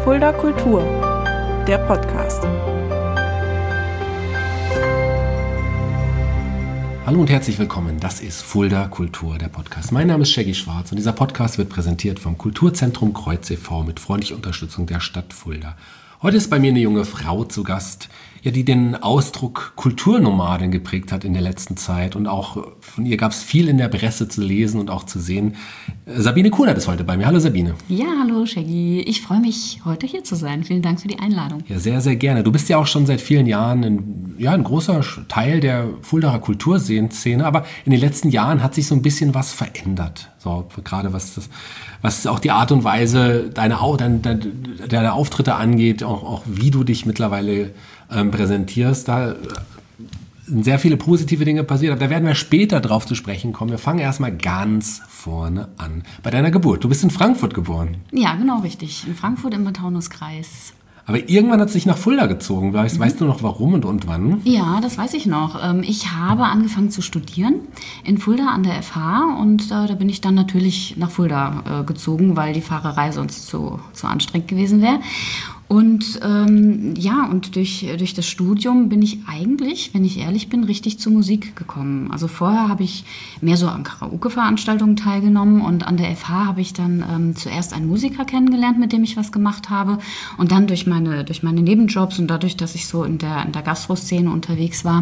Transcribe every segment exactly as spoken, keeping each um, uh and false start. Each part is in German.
Fulda Kultur, der Podcast. Hallo und herzlich willkommen, das ist Fulda Kultur, der Podcast. Mein Name ist Shaggy Schwarz und dieser Podcast wird präsentiert vom Kulturzentrum Kreuz e V mit freundlicher Unterstützung der Stadt Fulda. Heute ist bei mir eine junge Frau zu Gast, ja, die den Ausdruck Kulturnomadin geprägt hat in der letzten Zeit. Und auch von ihr gab es viel in der Presse zu lesen und auch zu sehen. Sabine Kunert ist heute bei mir. Hallo Sabine. Ja, hallo Shaggy. Ich freue mich, heute hier zu sein. Vielen Dank für die Einladung. Ja, sehr, sehr gerne. Du bist ja auch schon seit vielen Jahren ein, ja, ein großer Teil der Fuldaer Kulturszene. Aber in den letzten Jahren hat sich so ein bisschen was verändert. So, gerade was das, was auch die Art und Weise deiner, deine, deine Auftritte angeht, auch, auch wie du dich mittlerweile ähm, präsentierst. Da sind sehr viele positive Dinge passiert, aber da werden wir später drauf zu sprechen kommen. Wir fangen erstmal ganz vorne an. Bei deiner Geburt. Du bist in Frankfurt geboren. Ja, genau richtig. In Frankfurt im Taunuskreis. Aber irgendwann hat es dich nach Fulda gezogen. Weißt, mhm. weißt du noch warum und, und wann? Ja, das weiß ich noch. Ich habe angefangen zu studieren in Fulda an der F H und äh, da bin ich dann natürlich nach Fulda äh, gezogen, weil die Fahrerei sonst zu, zu anstrengend gewesen wäre. Und ähm, ja, und durch, durch das Studium bin ich eigentlich, wenn ich ehrlich bin, richtig zur Musik gekommen. Also vorher habe ich mehr so an Karaoke-Veranstaltungen teilgenommen und an der F H habe ich dann ähm, zuerst einen Musiker kennengelernt, mit dem ich was gemacht habe. Und dann durch meine, durch meine Nebenjobs und dadurch, dass ich so in der, in der Gastro-Szene unterwegs war,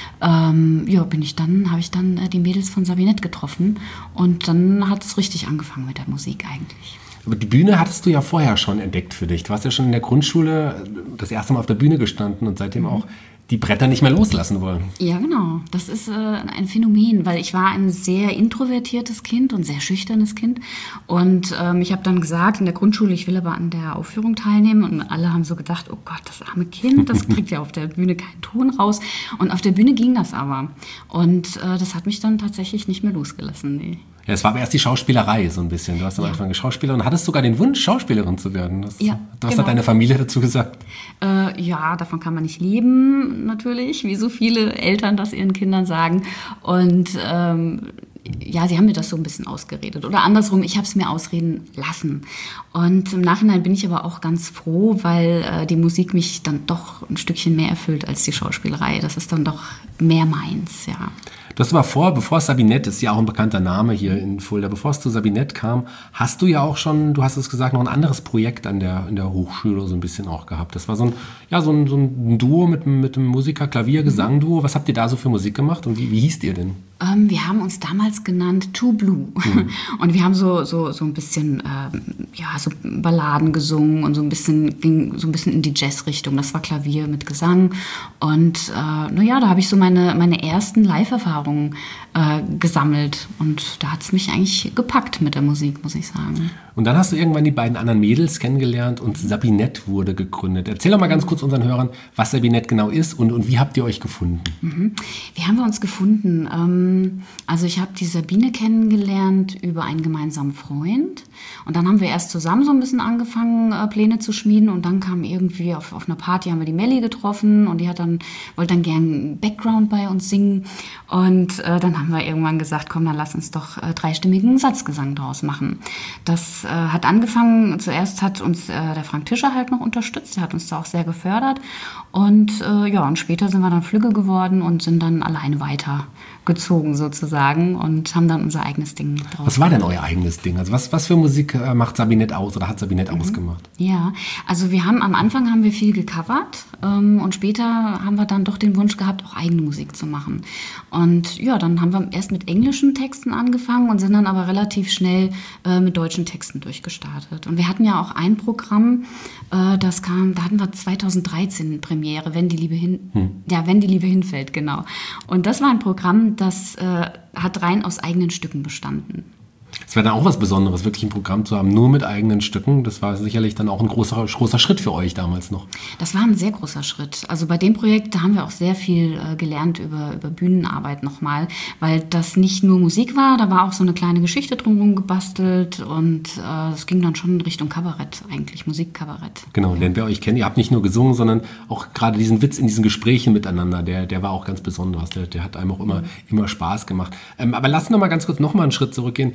ähm, ja, bin ich dann, habe ich dann äh, die Mädels von Sabinett getroffen. Und dann hat es richtig angefangen mit der Musik eigentlich. Aber die Bühne hattest du ja vorher schon entdeckt für dich. Du hast ja schon in der Grundschule das erste Mal auf der Bühne gestanden und seitdem auch die Bretter nicht mehr loslassen wollen. Ja, genau. Das ist äh, ein Phänomen, weil ich war ein sehr introvertiertes Kind und sehr schüchternes Kind. Und ähm, ich habe dann gesagt in der Grundschule, ich will aber an der Aufführung teilnehmen. Und alle haben so gedacht, oh Gott, das arme Kind, das kriegt ja auf der Bühne keinen Ton raus. Und auf der Bühne ging das aber. Und äh, das hat mich dann tatsächlich nicht mehr losgelassen. Nee. Ja, es war aber erst die Schauspielerei so ein bisschen. Du hast am ja. Anfang Schauspielerin und hattest sogar den Wunsch, Schauspielerin zu werden. Das, ja, was genau. hat deine Familie dazu gesagt? Äh, ja, davon kann man nicht leben, natürlich, wie so viele Eltern das ihren Kindern sagen. Und ähm, ja, sie haben mir das so ein bisschen ausgeredet. Oder andersrum, ich habe es mir ausreden lassen. Und im Nachhinein bin ich aber auch ganz froh, weil äh, die Musik mich dann doch ein Stückchen mehr erfüllt als die Schauspielerei. Das ist dann doch mehr meins, ja. Du hast aber vor, bevor Sabinett, ist ja auch ein bekannter Name hier in Fulda, bevor es zu Sabinett kam, hast du ja auch schon, du hast es gesagt, noch ein anderes Projekt an der, in der Hochschule so ein bisschen auch gehabt. Das war so ein, ja, so ein, so ein Duo mit, mit einem Musiker, Klavier, Gesang-Duo. Was habt ihr da so für Musik gemacht und wie, wie hießt ihr denn? Ähm, wir haben uns damals genannt Too Blue. Mhm. Und wir haben so, so, so ein bisschen, ähm, ja, so Balladen gesungen und so ein bisschen, ging so ein bisschen in die Jazz-Richtung. Das war Klavier mit Gesang. Und äh, naja, da habe ich so meine, meine ersten Live-Erfahrungen äh, gesammelt. Und da hat es mich eigentlich gepackt mit der Musik, muss ich sagen. Und dann hast du irgendwann die beiden anderen Mädels kennengelernt und Sabinett wurde gegründet. Erzähl doch mal ganz kurz unseren Hörern, was Sabinett genau ist und, und wie habt ihr euch gefunden? Mhm. Wie haben wir uns gefunden? Ähm, also ich habe die Sabine kennengelernt über einen gemeinsamen Freund. Und dann haben wir erst zusammen so ein bisschen angefangen, äh, Pläne zu schmieden. Und dann kam irgendwie auf, auf einer Party, haben wir die Melli getroffen. Und die hat dann, wollte dann gern Background bei uns singen. Und äh, dann haben wir irgendwann gesagt, komm, dann lass uns doch äh, dreistimmigen Satzgesang draus machen. Das äh, hat angefangen, zuerst hat uns äh, der Frank Tischer halt noch unterstützt. Der hat uns da auch sehr gefördert. Und äh, ja, und später sind wir dann Flügge geworden und sind dann alleine weitergezogen sozusagen und haben dann unser eigenes Ding draus. Was war denn euer eigenes Ding? Also was, was für Musik äh, macht Sabinett aus oder hat Sabinett mhm. ausgemacht? Ja, also wir haben am Anfang haben wir viel gecovert ähm, und später haben wir dann doch den Wunsch gehabt, auch eigene Musik zu machen. Und ja, dann haben wir erst mit englischen Texten angefangen und sind dann aber relativ schnell äh, mit deutschen Texten durchgestartet. Und wir hatten ja auch ein Programm, äh, das kam, da hatten wir zweitausenddreizehn Premiere, wenn die Liebe hin, hm. ja, wenn die Liebe hinfällt, genau. Und das war ein Programm, das äh, hat rein aus eigenen Stücken bestanden. Es wäre dann auch was Besonderes, wirklich ein Programm zu haben, nur mit eigenen Stücken. Das war sicherlich dann auch ein großer, großer Schritt für euch damals noch. Das war ein sehr großer Schritt. Also bei dem Projekt, da haben wir auch sehr viel äh, gelernt über, über Bühnenarbeit nochmal, weil das nicht nur Musik war, da war auch so eine kleine Geschichte drumherum gebastelt und es äh, ging dann schon in Richtung Kabarett eigentlich, Musikkabarett. Genau, lernt wir euch kennen. Ihr habt nicht nur gesungen, sondern auch gerade diesen Witz in diesen Gesprächen miteinander, der, der war auch ganz besonders. Der, der hat einem auch immer, mhm. immer Spaß gemacht. Ähm, aber lass uns noch mal ganz kurz noch mal einen Schritt zurückgehen. Mhm. Sabine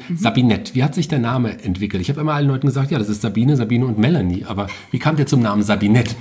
Sabinette. Wie hat sich der Name entwickelt? Ich habe immer allen Leuten gesagt, ja, das ist Sabine, Sabine und Melanie. Aber wie kamt ihr zum Namen Sabinette?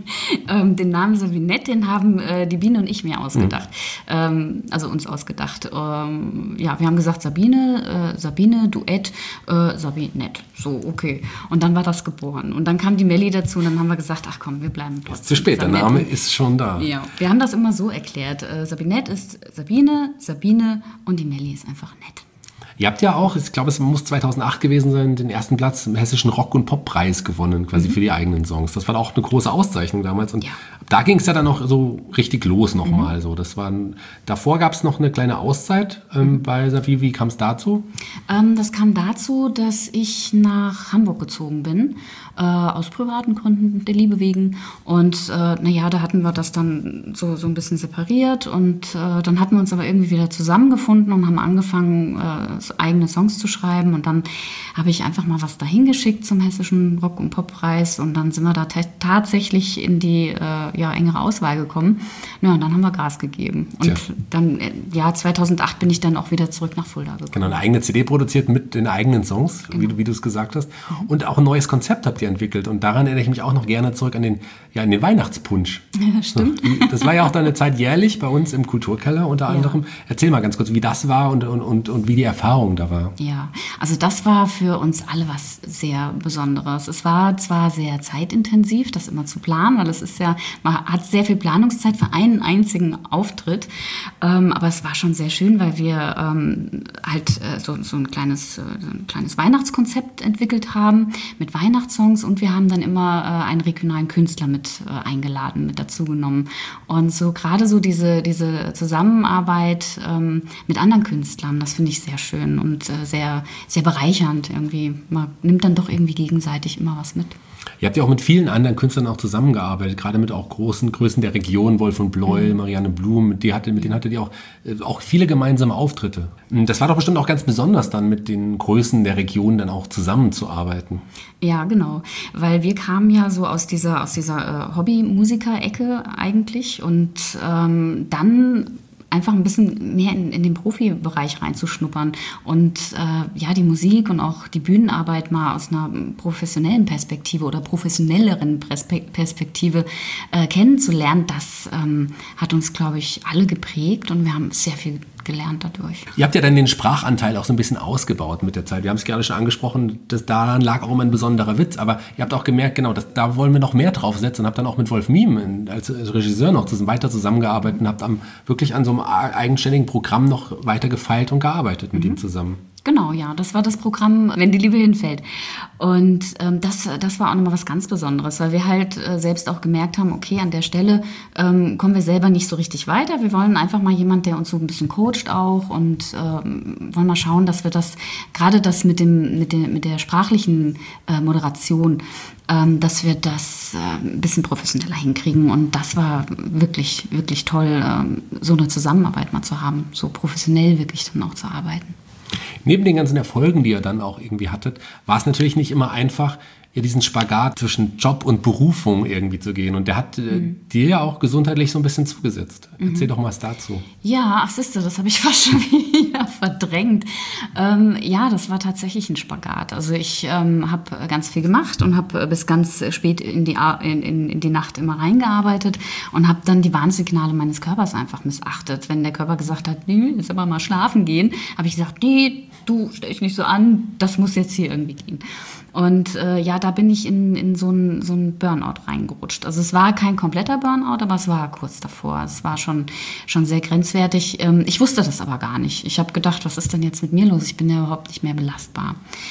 ähm, den Namen Sabinette, den haben äh, die Biene und ich mir ausgedacht. Mhm. Ähm, also uns ausgedacht. Ähm, ja, wir haben gesagt Sabine, äh, Sabine, Duett, äh, Sabinette. So, okay. Und dann war das geboren. Und dann kam die Melli dazu und dann haben wir gesagt, ach komm, wir bleiben trotzdem. Ist zu spät, Sabinette. Der Name ist schon da. Ja, wir haben das immer so erklärt. Äh, Sabinette ist Sabine, Sabine und die Melli ist einfach nett. Ihr habt ja auch, ich glaube, es muss zweitausendacht gewesen sein, den ersten Platz im Hessischen Rock- und Pop-Preis gewonnen, quasi mhm. für die eigenen Songs. Das war auch eine große Auszeichnung damals. Und ja. da ging es ja dann noch so richtig los nochmal. Mhm. So. Das war ein, davor gab es noch eine kleine Auszeit ähm, mhm. bei Safi. Wie kam es dazu? Ähm, das kam dazu, dass ich nach Hamburg gezogen bin, äh, aus privaten Gründen, der Liebe wegen. Und äh, naja, da hatten wir das dann so, so ein bisschen separiert. Und äh, dann hatten wir uns aber irgendwie wieder zusammengefunden und haben angefangen, äh, eigene Songs zu schreiben. Und dann habe ich einfach mal was dahin geschickt zum Hessischen Rock- und Pop-Preis. Und dann sind wir da t- tatsächlich in die äh, ja, engere Auswahl gekommen. Ja, und dann haben wir Gas gegeben. Und Tja. dann, ja, zweitausendacht bin ich dann auch wieder zurück nach Fulda gekommen. Genau, eine eigene C D produziert mit den eigenen Songs, genau. wie, wie du es gesagt hast. Und auch ein neues Konzept habt ihr entwickelt. Und daran erinnere ich mich auch noch gerne zurück an den, ja, an den Weihnachtspunsch. Ja, stimmt. So, das war ja auch dann eine Zeit jährlich bei uns im Kulturkeller unter anderem. Ja. Erzähl mal ganz kurz, wie das war und, und, und, und wie die Erfahrung da war. Ja, also das war für uns alle was sehr Besonderes. Es war zwar sehr zeitintensiv, das immer zu planen, weil es ist ja, man hat sehr viel Planungszeit für einen einzigen Auftritt, ähm, aber es war schon sehr schön, weil wir ähm, halt äh, so, so ein kleines, äh, so ein kleines Weihnachtskonzept entwickelt haben mit Weihnachtssongs und wir haben dann immer äh, einen regionalen Künstler mit äh, eingeladen, mit dazu genommen. Und so gerade so diese, diese Zusammenarbeit ähm, mit anderen Künstlern, das finde ich sehr schön und äh, sehr, sehr bereichernd irgendwie. Man nimmt dann doch irgendwie gegenseitig immer was mit. Ihr habt ja auch mit vielen anderen Künstlern auch zusammengearbeitet, gerade mit auch großen Größen der Region, Wolf von Bleuel, mhm. Marianne Blum, mit, die hatte, mit denen hattet ihr auch, äh, auch viele gemeinsame Auftritte. Das war doch bestimmt auch ganz besonders dann mit den Größen der Region dann auch zusammenzuarbeiten. Ja, genau, weil wir kamen ja so aus dieser, aus dieser äh, Hobby-Musiker-Ecke eigentlich und ähm, dann einfach ein bisschen mehr in, in den Profibereich reinzuschnuppern und äh, ja, die Musik und auch die Bühnenarbeit mal aus einer professionellen Perspektive oder professionelleren Perspektive äh, kennenzulernen, das ähm, hat uns, glaube ich, alle geprägt und wir haben sehr viel gelernt dadurch. Ihr habt ja dann den Sprachanteil auch so ein bisschen ausgebaut mit der Zeit. Wir haben es gerade schon angesprochen, dass daran lag auch immer ein besonderer Witz, aber ihr habt auch gemerkt, genau, dass, da wollen wir noch mehr draufsetzen und habt dann auch mit Wolf Miem als Regisseur noch weiter zusammengearbeitet und habt am, wirklich an so einem eigenständigen Programm noch weiter gefeilt und gearbeitet mit mhm. ihm zusammen. Genau, ja, das war das Programm, wenn die Liebe hinfällt. Und ähm, das, das war auch nochmal was ganz Besonderes, weil wir halt äh, selbst auch gemerkt haben, okay, an der Stelle ähm, kommen wir selber nicht so richtig weiter. Wir wollen einfach mal jemand, der uns so ein bisschen coacht auch und ähm, wollen mal schauen, dass wir das, gerade das mit dem, mit der, mit der sprachlichen äh, Moderation, ähm, dass wir das äh, ein bisschen professioneller hinkriegen. Und das war wirklich, wirklich toll, ähm, so eine Zusammenarbeit mal zu haben, so professionell wirklich dann auch zu arbeiten. Neben den ganzen Erfolgen, die ihr dann auch irgendwie hattet, war es natürlich nicht immer einfach, ja, diesen Spagat zwischen Job und Berufung irgendwie zu gehen. Und der hat äh, mhm. dir ja auch gesundheitlich so ein bisschen zugesetzt. Mhm. Erzähl doch mal was dazu. Ja, ach siehste, das habe ich fast schon wieder verdrängt. Ähm, ja, das war tatsächlich ein Spagat. Also ich ähm, habe ganz viel gemacht und habe bis ganz spät in die, in, in, in die Nacht immer reingearbeitet und habe dann die Warnsignale meines Körpers einfach missachtet. Wenn der Körper gesagt hat, nee, jetzt aber mal schlafen gehen, habe ich gesagt, nee, du stell dich nicht so an, das muss jetzt hier irgendwie gehen. Und äh, ja, da bin ich in, in so einen so einen Burnout reingerutscht. Also es war kein kompletter Burnout, aber es war kurz davor. Es war schon, schon sehr grenzwertig. Ähm, ich wusste das aber gar nicht. Ich habe gedacht, was ist denn jetzt mit mir los? Ich bin ja überhaupt nicht mehr belastbar.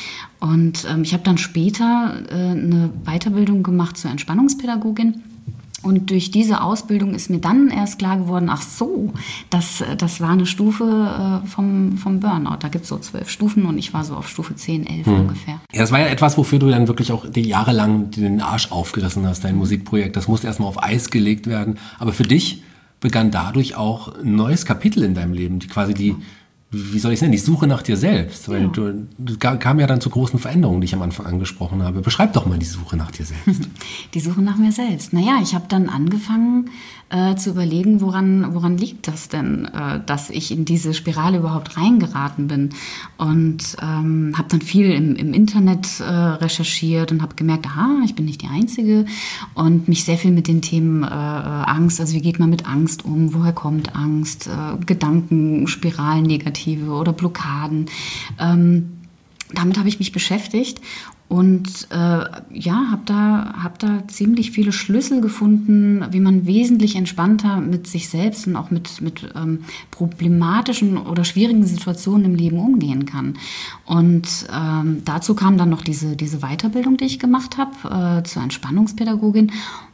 Und ähm, ich habe dann später äh, eine Weiterbildung gemacht zur Entspannungspädagogin. Und durch diese Ausbildung ist mir dann erst klar geworden, ach so, das, das war eine Stufe äh, vom, vom Burnout. Da gibt es so zwölf Stufen und ich war so auf Stufe zehn, elf hm. ungefähr. Ja, das war ja etwas, wofür du dann wirklich auch die jahrelang den Arsch aufgerissen hast, dein Musikprojekt. Das musste erstmal auf Eis gelegt werden. Aber für dich begann dadurch auch ein neues Kapitel in deinem Leben, die quasi die, wie soll ich es nennen, die Suche nach dir selbst. Weil ja. du, du kam ja dann zu großen Veränderungen, die ich am Anfang angesprochen habe. Beschreib doch mal die Suche nach dir selbst. Die Suche nach mir selbst. Naja, ich habe dann angefangen äh, zu überlegen, woran, woran liegt das denn, äh, dass ich in diese Spirale überhaupt reingeraten bin. Und ähm, habe dann viel im, im Internet äh, recherchiert und habe gemerkt, aha, ich bin nicht die Einzige. Und mich sehr viel mit den Themen äh, Angst, also wie geht man mit Angst um, woher kommt Angst, äh, Gedankenspiralen, negativ oder Blockaden. Ähm, damit habe ich mich beschäftigt und äh, ja, habe da, hab da ziemlich viele Schlüssel gefunden, wie man wesentlich entspannter mit sich selbst und auch mit, mit ähm, problematischen oder schwierigen Situationen im Leben umgehen kann. Und ähm, dazu kam dann noch diese, diese Weiterbildung, die ich gemacht habe, äh, zur Entspannungspädagogin.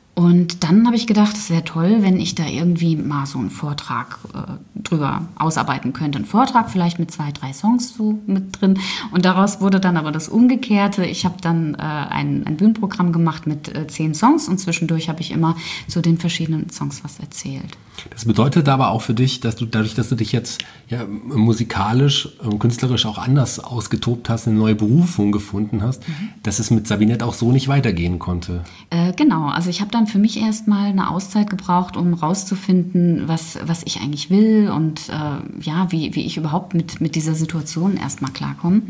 Und dann habe ich gedacht, es wäre toll, wenn ich da irgendwie mal so einen Vortrag äh, drüber ausarbeiten könnte. Ein Vortrag vielleicht mit zwei, drei Songs so mit drin. Und daraus wurde dann aber das Umgekehrte. Ich habe dann äh, ein, ein Bühnenprogramm gemacht mit äh, zehn Songs und zwischendurch habe ich immer zu den verschiedenen Songs was erzählt. Das bedeutet aber auch für dich, dass du dadurch, dass du dich jetzt ja, musikalisch und künstlerisch auch anders ausgetobt hast, eine neue Berufung gefunden hast, mhm. dass es mit Sabinette auch so nicht weitergehen konnte. Äh, genau, also ich habe dann für mich erstmal eine Auszeit gebraucht, um rauszufinden, was, was ich eigentlich will und äh, ja, wie, wie ich überhaupt mit, mit dieser Situation erstmal klarkomme.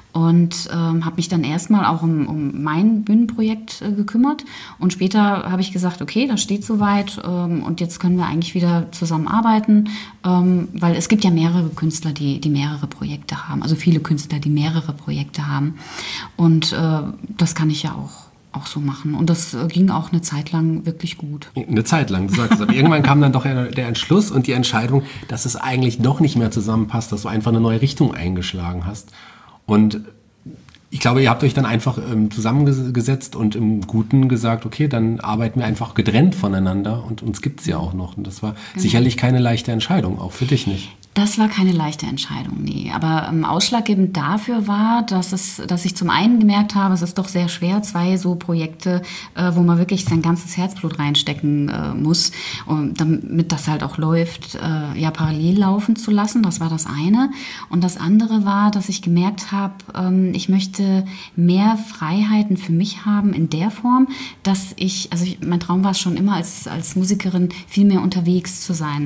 Und ähm, habe mich dann erstmal auch um, um mein Bühnenprojekt äh, gekümmert. Und später habe ich gesagt, okay, das steht soweit ähm, und jetzt können wir eigentlich wieder zusammenarbeiten, ähm, weil es gibt ja mehrere Künstler, die, die mehrere Projekte haben. Also viele Künstler, die mehrere Projekte haben. Und äh, das kann ich ja auch. auch so machen. Und das ging auch eine Zeit lang wirklich gut. Eine Zeit lang, du sagst es. Aber irgendwann kam dann doch der Entschluss und die Entscheidung, dass es eigentlich doch nicht mehr zusammenpasst, dass du einfach eine neue Richtung eingeschlagen hast. Und ich glaube, ihr habt euch dann einfach ähm, zusammengesetzt und im Guten gesagt, okay, dann arbeiten wir einfach getrennt voneinander und uns gibt es ja auch noch. Und das war genau. sicherlich keine leichte Entscheidung, auch für dich nicht. Das war keine leichte Entscheidung, nee. Aber ähm, ausschlaggebend dafür war, dass es, dass ich zum einen gemerkt habe, es ist doch sehr schwer, zwei so Projekte, äh, wo man wirklich sein ganzes Herzblut reinstecken äh, muss, um, damit das halt auch läuft, äh, ja parallel laufen zu lassen. Das war das eine. Und das andere war, dass ich gemerkt habe, ähm, ich möchte mehr Freiheiten für mich haben in der Form, dass ich, also ich, mein Traum war es schon immer als, als Musikerin viel mehr unterwegs zu sein.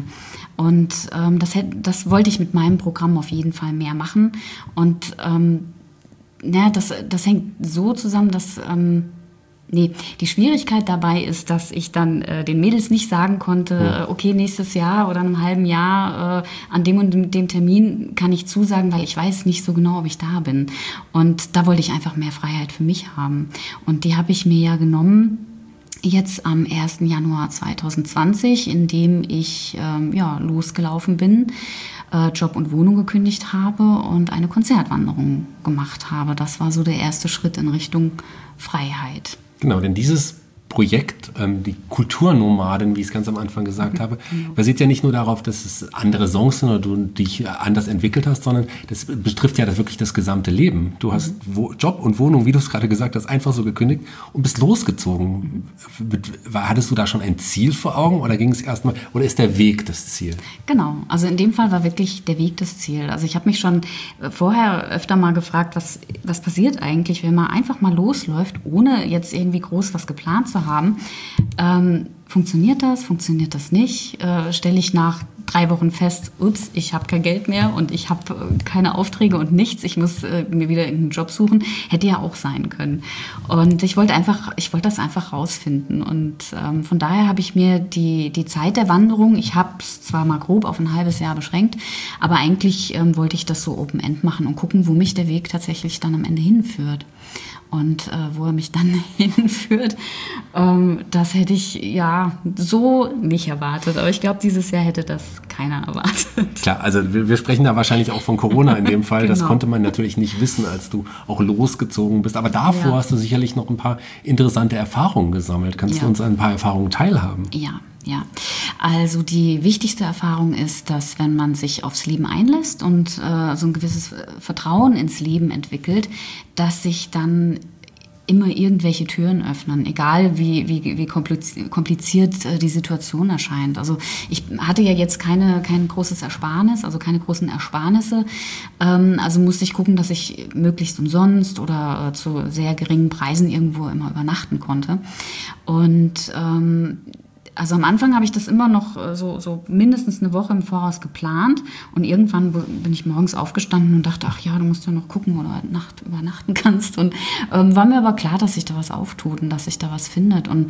Und ähm, das, das wollte ich mit meinem Programm auf jeden Fall mehr machen. Und ähm, ja, das, das hängt so zusammen, dass... Ähm, Nee, die Schwierigkeit dabei ist, dass ich dann äh, den Mädels nicht sagen konnte, ja. okay, nächstes Jahr oder in einem halben Jahr äh, an dem und dem, dem Termin kann ich zusagen, weil ich weiß nicht so genau, ob ich da bin. Und da wollte ich einfach mehr Freiheit für mich haben. Und die habe ich mir ja genommen jetzt am ersten Januar zweitausendzwanzig, indem ich ähm, ja, losgelaufen bin, äh, Job und Wohnung gekündigt habe und eine Konzertwanderung gemacht habe. Das war so der erste Schritt in Richtung Freiheit. Genau, denn dieses Projekt, ähm, die Kulturnomaden, wie ich es ganz am Anfang gesagt habe, basiert ja nicht nur darauf, dass es andere Songs sind oder du dich anders entwickelt hast, sondern das betrifft ja das wirklich das gesamte Leben. Du hast Wo- Job und Wohnung, wie du es gerade gesagt hast, einfach so gekündigt und bist losgezogen. Hattest du da schon ein Ziel vor Augen oder ging es erstmal, oder ist der Weg das Ziel? Genau, also in dem Fall war wirklich der Weg das Ziel. Also ich habe mich schon vorher öfter mal gefragt, was, was passiert eigentlich, wenn man einfach mal losläuft, ohne jetzt irgendwie groß was geplant zu haben. Ähm, funktioniert das? Funktioniert das nicht? Äh, stelle ich nach drei Wochen fest, ups, ich habe kein Geld mehr und ich habe äh, keine Aufträge und nichts. Ich muss äh, mir wieder irgendeinen Job suchen. Hätte ja auch sein können. Und ich wollte einfach, ich wollte das einfach rausfinden. Und ähm, von daher habe ich mir die, die Zeit der Wanderung, ich habe es zwar mal grob auf ein halbes Jahr beschränkt, aber eigentlich ähm, wollte ich das so Open-End machen und gucken, wo mich der Weg tatsächlich dann am Ende hinführt. Und äh, wo er mich dann hinführt, ähm, das hätte ich ja so nicht erwartet. Aber ich glaube, dieses Jahr hätte das keiner erwartet. Klar, also wir, wir sprechen da wahrscheinlich auch von Corona in dem Fall. Genau. Das konnte man natürlich nicht wissen, als du auch losgezogen bist. Aber davor ja. hast du sicherlich noch ein paar interessante Erfahrungen gesammelt. Kannst ja. du uns an ein paar Erfahrungen teilhaben? Ja. Ja, also die wichtigste Erfahrung ist, dass wenn man sich aufs Leben einlässt und äh, so ein gewisses Vertrauen ins Leben entwickelt, dass sich dann immer irgendwelche Türen öffnen, egal wie, wie, wie kompliziert äh, die Situation erscheint. Also ich hatte ja jetzt keine, kein großes Ersparnis, also keine großen Ersparnisse. Ähm, also musste ich gucken, dass ich möglichst umsonst oder äh, zu sehr geringen Preisen irgendwo immer übernachten konnte. Und ähm, also am Anfang habe ich das immer noch so, so mindestens eine Woche im Voraus geplant und irgendwann bin ich morgens aufgestanden und dachte, ach ja, du musst ja noch gucken, wo du Nacht übernachten kannst und ähm, war mir aber klar, dass sich da was auftut und dass sich da was findet und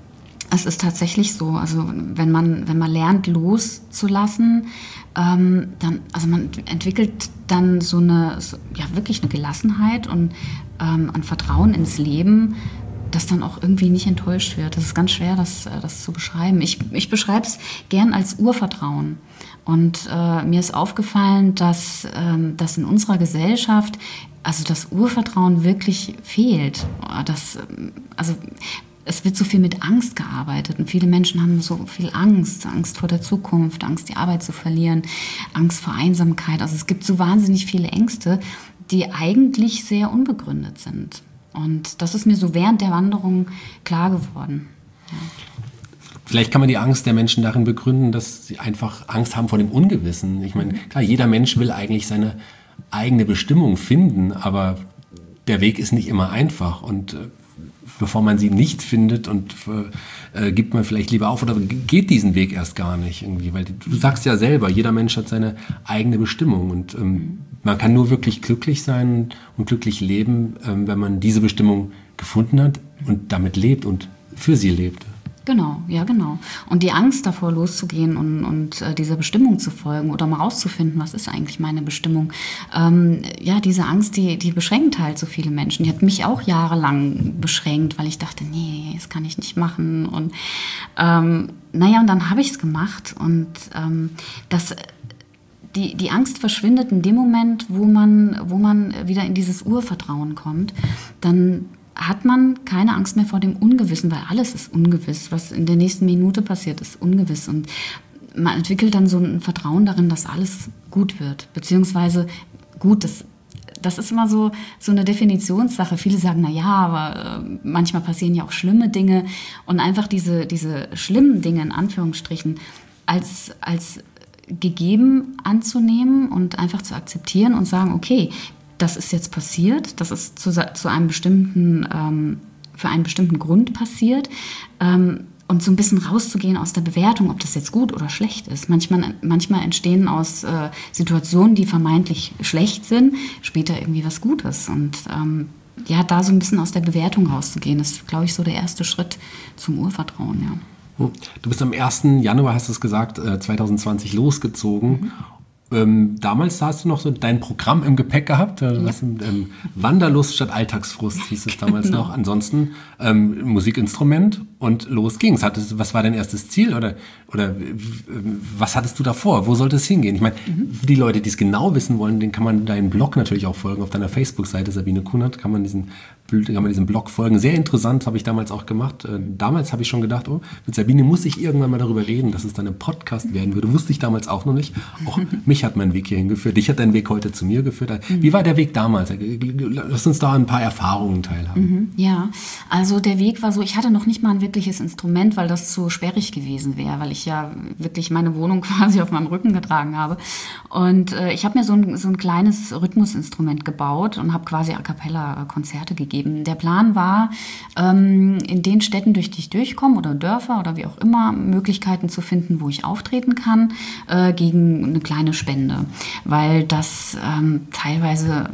es ist tatsächlich so, also wenn man, wenn man lernt loszulassen, ähm, dann, also man entwickelt dann so eine, so, ja wirklich eine Gelassenheit und ähm, ein Vertrauen ins Leben, das dann auch irgendwie nicht enttäuscht wird. Das ist ganz schwer, das, das zu beschreiben. Ich, ich beschreibe es gern als Urvertrauen. Und äh, mir ist aufgefallen, dass, ähm, dass in unserer Gesellschaft also das Urvertrauen wirklich fehlt. Das, also es wird so viel mit Angst gearbeitet und viele Menschen haben so viel Angst, Angst vor der Zukunft, Angst, die Arbeit zu verlieren, Angst vor Einsamkeit. Also es gibt so wahnsinnig viele Ängste, die eigentlich sehr unbegründet sind. Und das ist mir so während der Wanderung klar geworden. Ja. Vielleicht kann man die Angst der Menschen darin begründen, dass sie einfach Angst haben vor dem Ungewissen. Ich meine, klar, jeder Mensch will eigentlich seine eigene Bestimmung finden, aber der Weg ist nicht immer einfach. Und äh, bevor man sie nicht findet und äh, gibt man vielleicht lieber auf oder geht diesen Weg erst gar nicht irgendwie. Weil du sagst ja selber, jeder Mensch hat seine eigene Bestimmung und ähm, man kann nur wirklich glücklich sein und glücklich leben, ähm, wenn man diese Bestimmung gefunden hat und damit lebt und für sie lebt. Genau, ja genau. Und die Angst davor loszugehen und, und äh, dieser Bestimmung zu folgen oder mal rauszufinden, was ist eigentlich meine Bestimmung. Ähm, ja, diese Angst, die, die beschränkt halt so viele Menschen. Die hat mich auch jahrelang beschränkt, weil ich dachte, nee, das kann ich nicht machen. Und ähm, naja, und dann habe ich es gemacht. Und ähm, das, die, die Angst verschwindet in dem Moment, wo man, wo man wieder in dieses Urvertrauen kommt. Dann hat man keine Angst mehr vor dem Ungewissen, weil alles ist ungewiss. Was in der nächsten Minute passiert, ist ungewiss. Und man entwickelt dann so ein Vertrauen darin, dass alles gut wird. Beziehungsweise gut, das, das ist immer so, so eine Definitionssache. Viele sagen, na ja, aber äh, manchmal passieren ja auch schlimme Dinge. Und einfach diese, diese schlimmen Dinge, in Anführungsstrichen, als, als gegeben anzunehmen und einfach zu akzeptieren und sagen, okay, das ist jetzt passiert, das ist zu, zu einem bestimmten, ähm, für einen bestimmten Grund passiert ähm, und so ein bisschen rauszugehen aus der Bewertung, ob das jetzt gut oder schlecht ist. Manchmal, manchmal entstehen aus äh, Situationen, die vermeintlich schlecht sind, später irgendwie was Gutes und ähm, ja, da so ein bisschen aus der Bewertung rauszugehen, ist, glaube ich, so der erste Schritt zum Urvertrauen, ja. Du bist am ersten Januar, hast du es gesagt, zwanzig zwanzig losgezogen. Mhm. Ähm, damals hast du noch so dein Programm im Gepäck gehabt, äh, was ähm, Wanderlust statt Alltagsfrust hieß es damals genau. noch. Ansonsten ähm, Musikinstrument und los ging's. Hattest, was war dein erstes Ziel oder, oder äh, was hattest du davor? Wo sollte es hingehen? Ich meine, mhm. für die Leute, die es genau wissen wollen, denen kann man deinen Blog natürlich auch folgen. Auf deiner Facebook-Seite Sabine Kunert kann man diesen kann man diesem Blog folgen. Sehr interessant, habe ich damals auch gemacht. Äh, damals habe ich schon gedacht, oh, mit Sabine muss ich irgendwann mal darüber reden, dass es dann ein Podcast werden würde. Wusste ich damals auch noch nicht. Auch mich hat mein Weg hierhin geführt. Dich hat dein Weg heute zu mir geführt. Wie war der Weg damals? Lass uns da ein paar Erfahrungen teilhaben. Ja, also der Weg war so, ich hatte noch nicht mal ein wirkliches Instrument, weil das zu sperrig gewesen wäre, weil ich ja wirklich meine Wohnung quasi auf meinem Rücken getragen habe. Und äh, ich habe mir so ein, so ein kleines Rhythmusinstrument gebaut und habe quasi a cappella Konzerte gegeben. Der Plan war, ähm, in den Städten, durch die ich durchkomme oder Dörfer oder wie auch immer, Möglichkeiten zu finden, wo ich auftreten kann, äh, gegen eine kleine Spende. Weil das ähm, teilweise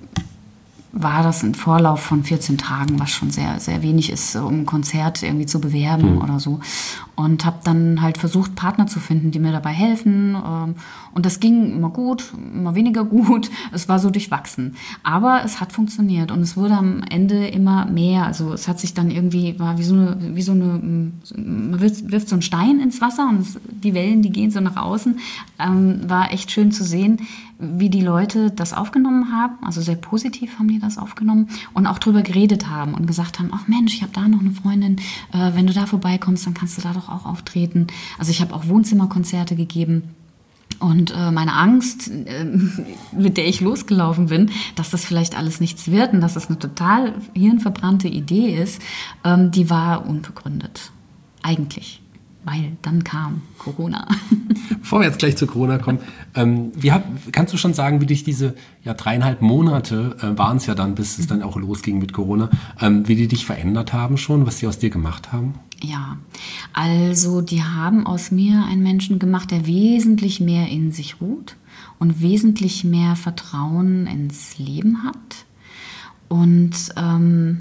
war das ein Vorlauf von vierzehn Tagen, was schon sehr, sehr wenig ist, um ein Konzert irgendwie zu bewerben mhm. oder so. Und habe dann halt versucht, Partner zu finden, die mir dabei helfen. Und das ging immer gut, immer weniger gut. Es war so durchwachsen. Aber es hat funktioniert und es wurde am Ende immer mehr. Also es hat sich dann irgendwie, war wie so eine, wie so eine, man wirft, wirft so einen Stein ins Wasser und es, die Wellen, die gehen so nach außen. Ähm, war echt schön zu sehen, wie die Leute das aufgenommen haben. Also sehr positiv haben die das aufgenommen und auch drüber geredet haben und gesagt haben, ach Mensch, ich habe da noch eine Freundin, äh, wenn du da vorbeikommst, dann kannst du da doch auch auftreten. Also ich habe auch Wohnzimmerkonzerte gegeben. Und äh, meine Angst, äh, mit der ich losgelaufen bin, dass das vielleicht alles nichts wird und dass das eine total hirnverbrannte Idee ist, ähm, die war unbegründet. Eigentlich. Weil dann kam Corona. Bevor wir jetzt gleich zu Corona kommen, ähm, wie hat, kannst du schon sagen, wie dich diese ja, dreieinhalb Monate, äh, waren es ja dann, bis es dann auch losging mit Corona, ähm, wie die dich verändert haben schon, was sie aus dir gemacht haben? Ja, also die haben aus mir einen Menschen gemacht, der wesentlich mehr in sich ruht und wesentlich mehr Vertrauen ins Leben hat. Und ähm,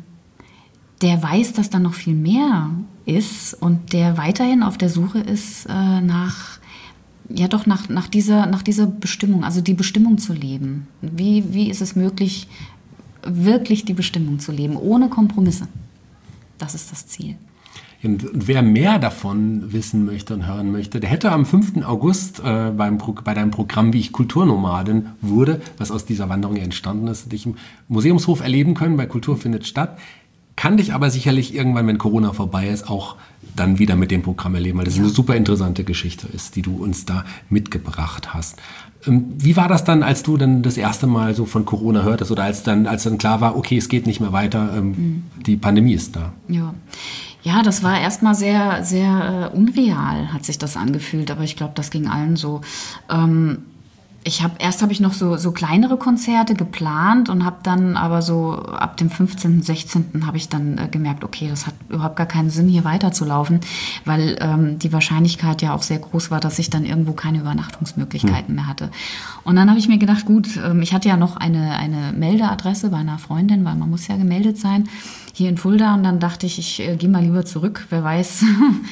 der weiß, dass da noch viel mehr ist und der weiterhin auf der Suche ist äh, nach, ja doch nach, nach, dieser, nach dieser Bestimmung, also die Bestimmung zu leben. Wie, wie ist es möglich, wirklich die Bestimmung zu leben, ohne Kompromisse? Das ist das Ziel. Und wer mehr davon wissen möchte und hören möchte, der hätte am fünften August äh, beim Pro- bei deinem Programm, wie ich Kulturnomadin wurde, was aus dieser Wanderung ja entstanden ist, dich im Museumshof erleben können, bei Kultur findet statt. Kann dich aber sicherlich irgendwann, wenn Corona vorbei ist, auch dann wieder mit dem Programm erleben, weil das ja eine super interessante Geschichte ist, die du uns da mitgebracht hast. Ähm, wie war das dann, als du dann das erste Mal so von Corona hörtest oder als dann, als dann klar war, okay, es geht nicht mehr weiter, ähm, mhm. die Pandemie ist da? Ja. Ja, das war erstmal sehr, sehr äh, unreal, hat sich das angefühlt, aber ich glaube, das ging allen so. Ähm, Ich habe erst habe ich noch so so kleinere Konzerte geplant und habe dann aber so ab dem fünfzehnten, sechzehnten habe ich dann äh, gemerkt, okay, das hat überhaupt gar keinen Sinn, hier weiterzulaufen, weil ähm, die Wahrscheinlichkeit ja auch sehr groß war, dass ich dann irgendwo keine Übernachtungsmöglichkeiten mehr hatte. Und dann habe ich mir gedacht, gut, ähm, ich hatte ja noch eine eine Meldeadresse bei einer Freundin, weil man muss ja gemeldet sein hier in Fulda, und dann dachte ich, ich äh, gehe mal lieber zurück, wer weiß,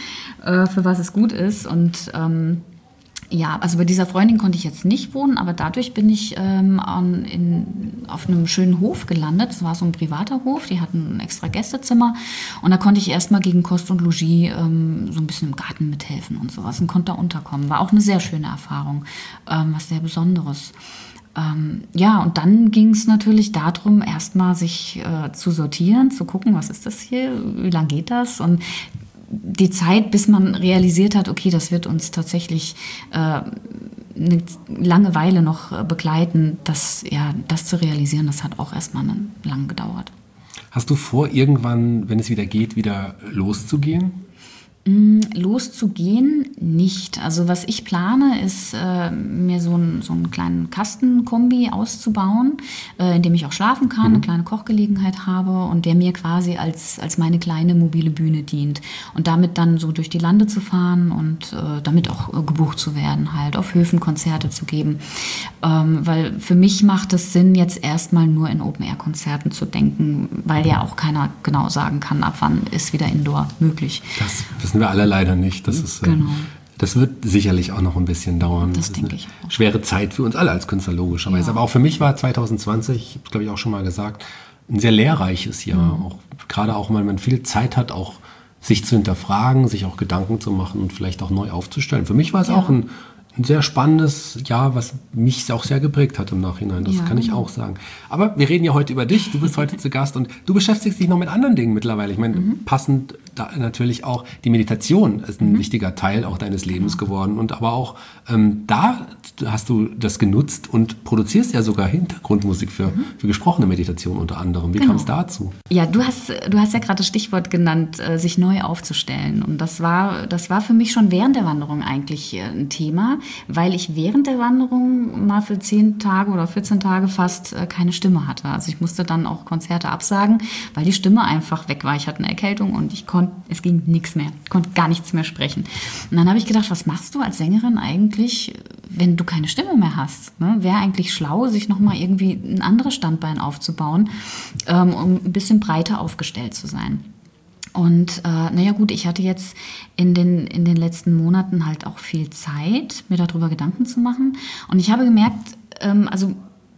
äh, für was es gut ist. Und ähm, ja, also bei dieser Freundin konnte ich jetzt nicht wohnen, aber dadurch bin ich ähm, an, in, auf einem schönen Hof gelandet. Es war so ein privater Hof, die hatten ein extra Gästezimmer und da konnte ich erstmal gegen Kost und Logis ähm, so ein bisschen im Garten mithelfen und sowas und konnte da unterkommen. War auch eine sehr schöne Erfahrung, ähm, was sehr Besonderes. Ähm, ja, und dann ging es natürlich darum, erstmal sich äh, zu sortieren, zu gucken, was ist das hier, wie lange geht das, und die Zeit, bis man realisiert hat, okay, das wird uns tatsächlich äh, eine lange Weile noch begleiten, das, ja, das zu realisieren, das hat auch erstmal lang gedauert. Hast du vor, irgendwann, wenn es wieder geht, wieder loszugehen? Loszugehen nicht. Also was ich plane, ist äh, mir so, ein, so einen kleinen Kastenkombi auszubauen, äh, in dem ich auch schlafen kann, mhm. eine kleine Kochgelegenheit habe und der mir quasi als, als meine kleine mobile Bühne dient. Und damit dann so durch die Lande zu fahren und äh, damit auch äh, gebucht zu werden, halt auf Höfen Konzerte zu geben. Ähm, weil für mich macht es Sinn, jetzt erstmal nur in Open-Air-Konzerten zu denken, weil ja auch keiner genau sagen kann, ab wann ist wieder Indoor möglich. Das wissen wir alle leider nicht. Das ist, genau. äh, das wird sicherlich auch noch ein bisschen dauern. Das, das denke ist eine ich auch. Schwere Zeit für uns alle als Künstler, logischerweise. Ja. Aber auch für mich war zwanzig zwanzig, ich habe es glaube ich auch schon mal gesagt, ein sehr lehrreiches Jahr. Mhm. Auch, gerade auch, weil man viel Zeit hat, auch sich zu hinterfragen, sich auch Gedanken zu machen und vielleicht auch neu aufzustellen. Für mich war es ja. auch ein, ein sehr spannendes Jahr, was mich auch sehr geprägt hat im Nachhinein. Das ja. kann ich auch sagen. Aber wir reden ja heute über dich. Du bist heute zu Gast und du beschäftigst dich noch mit anderen Dingen mittlerweile. Ich meine, mhm. passend da natürlich auch die Meditation ist ein mhm. wichtiger Teil auch deines Lebens genau. geworden. Und aber auch ähm, da hast du das genutzt und produzierst ja sogar Hintergrundmusik für, mhm. für gesprochene Meditation unter anderem. Wie genau. kam es dazu? Ja, du hast, du hast ja gerade das Stichwort genannt, äh, sich neu aufzustellen. Und das war, das war für mich schon während der Wanderung eigentlich äh, ein Thema, weil ich während der Wanderung mal für zehn Tage oder vierzehn Tage fast äh, keine Stimme hatte. Also ich musste dann auch Konzerte absagen, weil die Stimme einfach weg war. Ich hatte eine Erkältung und ich konnte, es ging nichts mehr, ich konnte gar nichts mehr sprechen. Und dann habe ich gedacht, was machst du als Sängerin eigentlich, wenn du keine Stimme mehr hast? Ne? Wäre eigentlich schlau, sich nochmal irgendwie ein anderes Standbein aufzubauen, ähm, um ein bisschen breiter aufgestellt zu sein. Und äh, naja gut, ich hatte jetzt in den, in den letzten Monaten halt auch viel Zeit, mir darüber Gedanken zu machen. Und ich habe gemerkt, ähm, also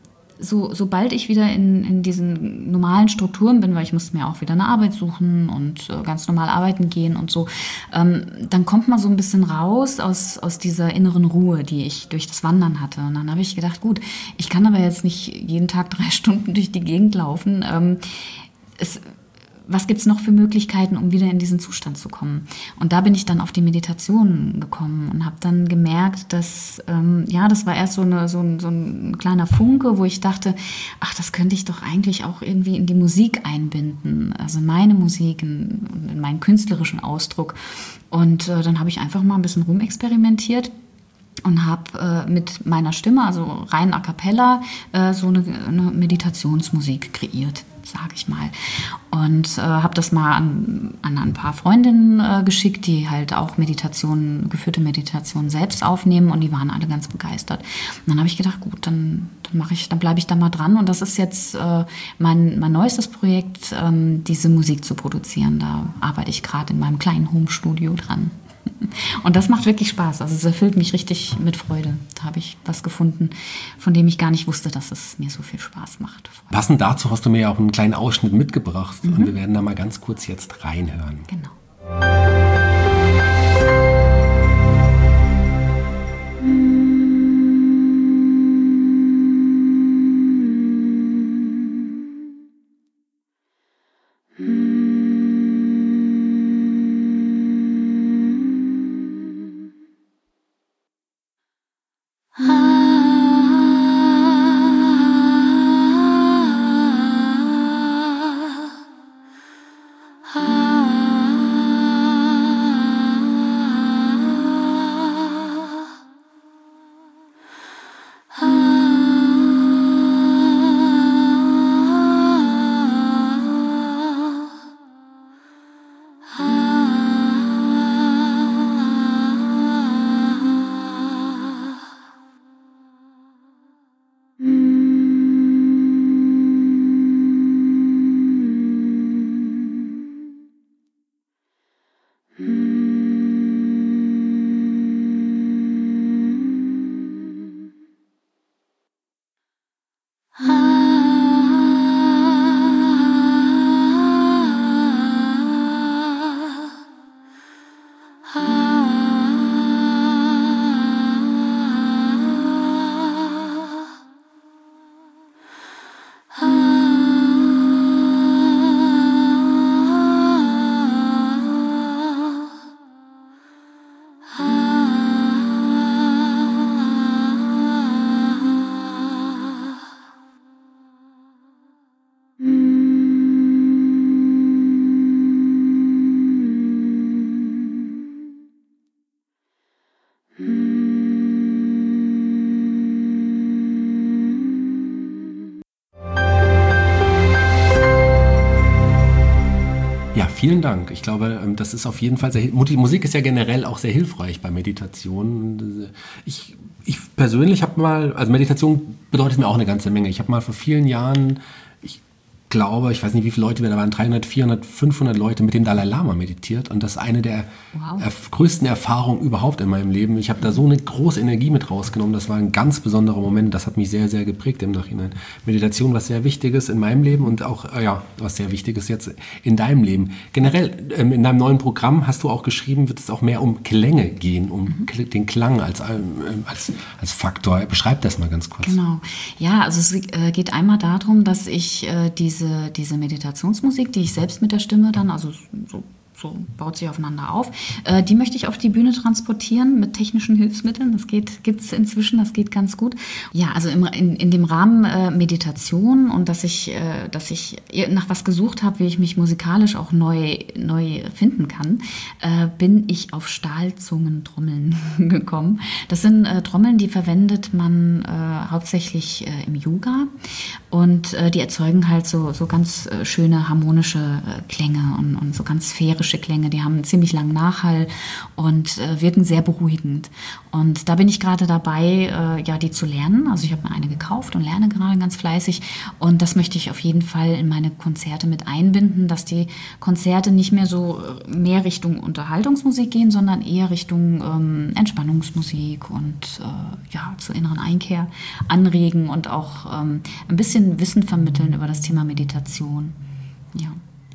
so, sobald ich wieder in, in diesen normalen Strukturen bin, weil ich musste mir auch wieder eine Arbeit suchen und äh, ganz normal arbeiten gehen und so, ähm, dann kommt man so ein bisschen raus aus, aus dieser inneren Ruhe, die ich durch das Wandern hatte. Und dann habe ich gedacht, gut, ich kann aber jetzt nicht jeden Tag drei Stunden durch die Gegend laufen. Ähm, es was gibt es noch für Möglichkeiten, um wieder in diesen Zustand zu kommen? Und da bin ich dann auf die Meditation gekommen und habe dann gemerkt, dass, ähm, ja, das war erst so, eine, so, ein, so ein kleiner Funke, wo ich dachte, ach, das könnte ich doch eigentlich auch irgendwie in die Musik einbinden, also in meine Musik, in, in meinen künstlerischen Ausdruck. Und äh, dann habe ich einfach mal ein bisschen rumexperimentiert und habe äh, mit meiner Stimme, also rein a cappella, äh, so eine, eine Meditationsmusik kreiert, sage ich mal. Und äh, habe das mal an, an ein paar Freundinnen äh, geschickt, die halt auch Meditationen, geführte Meditationen selbst aufnehmen, und die waren alle ganz begeistert. Und dann habe ich gedacht, gut, dann, dann mache ich, dann bleibe ich da mal dran. Und das ist jetzt äh, mein, mein neuestes Projekt, ähm, diese Musik zu produzieren. Da arbeite ich gerade in meinem kleinen Home-Studio dran. Und das macht wirklich Spaß. Also es erfüllt mich richtig mit Freude. Da habe ich was gefunden, von dem ich gar nicht wusste, dass es mir so viel Spaß macht. Passend dazu hast du mir ja auch einen kleinen Ausschnitt mitgebracht. Mhm. Und wir werden da mal ganz kurz jetzt reinhören. Genau. Vielen Dank. Ich glaube, das ist auf jeden Fall sehr, Musik ist ja generell auch sehr hilfreich bei Meditation. Ich, ich persönlich habe mal, also Meditation bedeutet mir auch eine ganze Menge. Ich habe mal vor vielen Jahren, ich glaube, ich weiß nicht, wie viele Leute wir da waren, dreihundert, vierhundert, fünfhundert Leute mit dem Dalai Lama meditiert, und das ist eine der wow. erf- größten Erfahrungen überhaupt in meinem Leben. Ich habe da so eine große Energie mit rausgenommen. Das war ein ganz besonderer Moment. Das hat mich sehr, sehr geprägt im Nachhinein. Meditation, was sehr Wichtiges in meinem Leben und auch, äh, ja, was sehr Wichtiges jetzt in deinem Leben. Generell, ähm, in deinem neuen Programm hast du auch geschrieben, wird es auch mehr um Klänge gehen, um mhm. Kl- den Klang als, ähm, als, als Faktor. Beschreib das mal ganz kurz. Genau. Ja, also es äh, geht einmal darum, dass ich äh, diese Diese, diese Meditationsmusik, die ich selbst mit der Stimme dann, also so, so baut sich aufeinander auf, äh, die möchte ich auf die Bühne transportieren mit technischen Hilfsmitteln. Das geht, gibt's inzwischen, das geht ganz gut. Ja, also im, in, in dem Rahmen äh, Meditation, und dass ich, äh, dass ich nach was gesucht habe, wie ich mich musikalisch auch neu, neu finden kann, äh, bin ich auf Stahlzungentrommeln gekommen. Das sind äh, Trommeln, die verwendet man äh, hauptsächlich äh, im Yoga. Und äh, die erzeugen halt so, so ganz äh, schöne harmonische äh, Klänge und, und so ganz sphärische Klänge. Die haben einen ziemlich langen Nachhall und äh, wirken sehr beruhigend. Und da bin ich gerade dabei, äh, ja, die zu lernen. Also ich habe mir eine gekauft und lerne gerade ganz fleißig. Und das möchte ich auf jeden Fall in meine Konzerte mit einbinden, dass die Konzerte nicht mehr so mehr Richtung Unterhaltungsmusik gehen, sondern eher Richtung ähm, Entspannungsmusik und äh, ja, zur inneren Einkehr anregen und auch ähm, ein bisschen Wissen vermitteln über das Thema Meditation. Ja. Ja,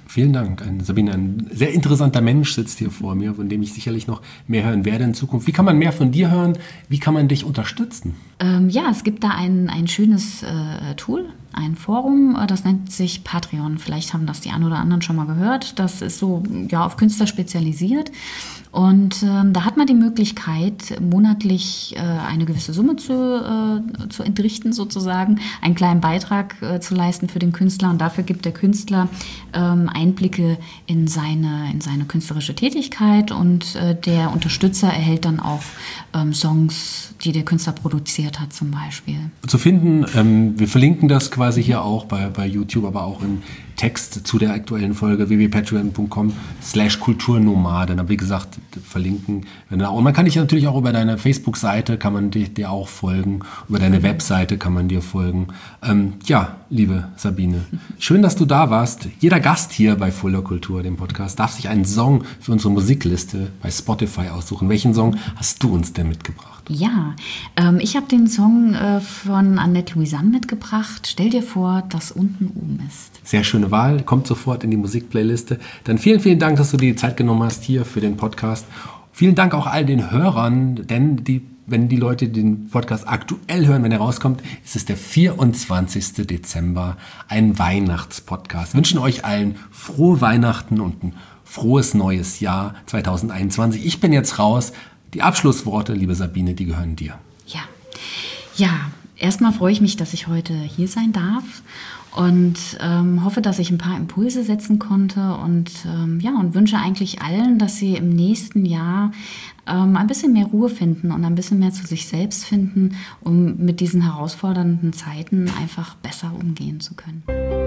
Vielen Dank, ein, Sabine. Ein sehr interessanter Mensch sitzt hier vor mir, von dem ich sicherlich noch mehr hören werde in Zukunft. Wie kann man mehr von dir hören? Wie kann man dich unterstützen? Ähm, ja, es gibt da ein, ein schönes äh, Tool, ein Forum, das nennt sich Patreon. Vielleicht haben das die einen oder anderen schon mal gehört. Das ist so ja, auf Künstler spezialisiert. Und ähm, da hat man die Möglichkeit, monatlich äh, eine gewisse Summe zu, äh, zu entrichten, sozusagen, einen kleinen Beitrag äh, zu leisten für den Künstler. Und dafür gibt der Künstler ähm, Einblicke in seine, in seine künstlerische Tätigkeit. Und äh, der Unterstützer erhält dann auch ähm, Songs, die der Künstler produziert hat, zum Beispiel. Zu finden, ähm, wir verlinken das quasi hier auch bei, bei YouTube, aber auch in Text zu der aktuellen Folge w w w punkt patreon punkt com slash kulturnomaden. Aber wie gesagt, verlinken. Und man kann dich natürlich auch über deine Facebook-Seite, kann man dir, dir auch folgen. Über deine Webseite kann man dir folgen. Ähm, ja, liebe Sabine, schön, dass du da warst. Jeder Gast hier bei Fulda Kultur, dem Podcast, darf sich einen Song für unsere Musikliste bei Spotify aussuchen. Welchen Song hast du uns denn mitgebracht? Ja, ähm, ich habe den Song äh, von Annette Louisanne mitgebracht. Stell dir vor, dass unten oben ist. Sehr schöne Wahl, kommt sofort in die Musikplayliste. Dann vielen, vielen Dank, dass du dir die Zeit genommen hast hier für den Podcast. Vielen Dank auch all den Hörern, denn die, wenn die Leute den Podcast aktuell hören, wenn er rauskommt, ist es der vierundzwanzigster Dezember, ein Weihnachtspodcast. Wir wünschen euch allen frohe Weihnachten und ein frohes neues Jahr zwanzig einundzwanzig. Ich bin jetzt raus. Die Abschlussworte, liebe Sabine, die gehören dir. Ja, ja. Erstmal freue ich mich, dass ich heute hier sein darf und ähm, hoffe, dass ich ein paar Impulse setzen konnte und ähm, ja und wünsche eigentlich allen, dass sie im nächsten Jahr ähm, ein bisschen mehr Ruhe finden und ein bisschen mehr zu sich selbst finden, um mit diesen herausfordernden Zeiten einfach besser umgehen zu können.